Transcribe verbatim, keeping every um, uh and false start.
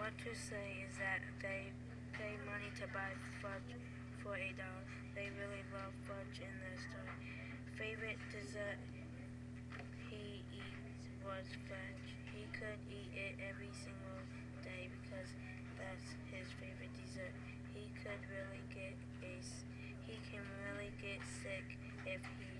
what to say is that they pay money to buy fudge for a dollar. They really love fudge in the store. Favorite dessert he eats was fudge. He could eat it every single day because that's his favorite dessert. He could really get a, he can really get sick if he